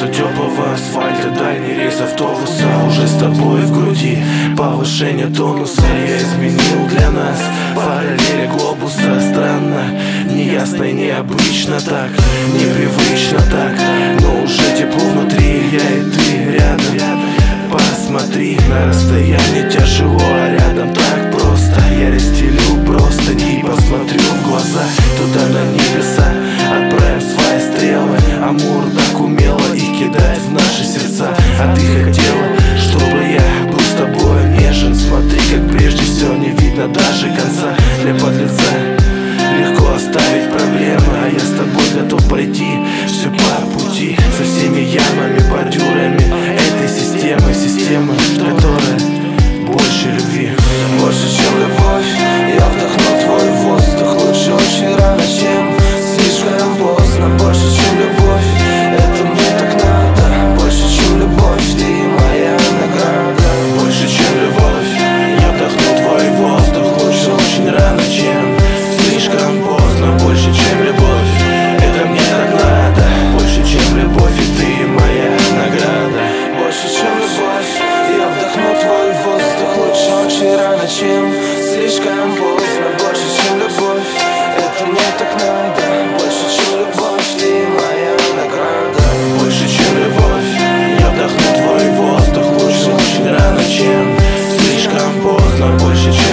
теплого асфальта, дальний рейс автобуса уже с тобой в груди. Повышение тонуса я изменил для нас. Параллели глобуса, странно, неясно и необычно так, непривычно так, но уже тепло внутри, я и ты рядом. Посмотри, на расстоянии тяжело, а рядом так просто. Я расстелю простыни и посмотрю в глаза, туда на небеса отправим свои стрелы. Амур так умело их кидает в наши сердца. А ты хотела, чтобы я был с тобой нежен. Смотри, как прежде все не видно даже конца. Для подлеца легко оставить проблемы, а я с тобой готов пройти все по пути, со всеми ямами, бордюрами этой системы, которая больше любви. Больше, чем любовь, я вдохну твой воздух. Лучше очень рано, чем слишком поздно. Больше, чем любовь, это мне так надо. Больше, чем любовь, ты моя награда. Больше, чем любовь, я вдохну твой воздух. Лучше очень рано, чем слишком поздно. Больше, чем любовь, это мне так надо. Больше, чем любовь, и ты моя награда. Больше, чем любовь, я вдохну твой воздух. Лучше очень рано, чем слишком поздно. Больше, чем любовь, это мне так надо. Больше, чем любовь, ты моя награда. Больше, чем любовь, я вдохну твой воздух. Лучше очень рано, чем слишком поздно. Больше, чем